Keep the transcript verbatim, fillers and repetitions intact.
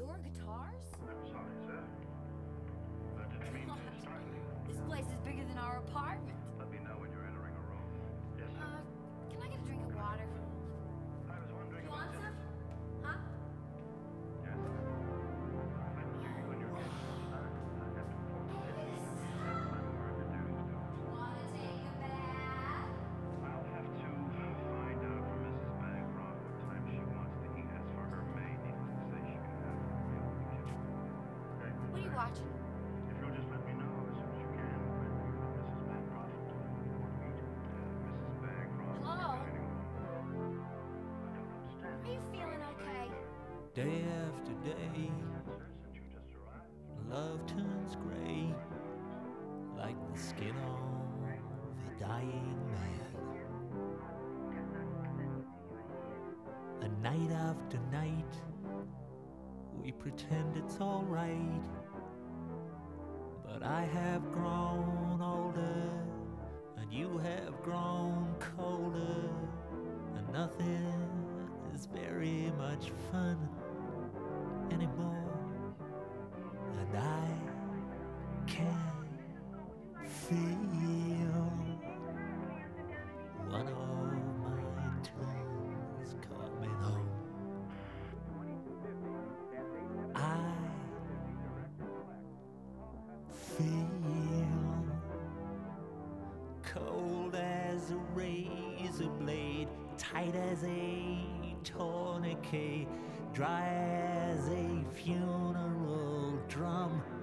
store guitars? I'm sorry, sir. I didn't mean to startle you. This place is bigger than our apartment. Let me know when you're entering a room. Yes, sir. Uh, can I get a drink of water? I was wondering You about want this. some? Huh? Yes. When you when you're getting started, I have to inform you. I'm where the duties go. Wanna take a bath? I'll have to find out from Missus Bancroft what time she wants to eat. As for her maid, needless to say, she can have her meal in the kitchen. Okay? What are you watching? If you'll just let me know as soon as you can when Missus Bancroft want to meet. Uh, Missus Bancroft. Hello? I don't understand. Are you feeling okay? Day after day, Sir, since you just arrived. love turns gray, like the skin of a dying man. And night after night, we pretend it's alright. But I have grown older, and you have grown colder, and nothing is very much fun anymore. And I can feel one of my twins coming home. I feel cold as a razor blade, tight as a tourniquet, dry as a funeral drum.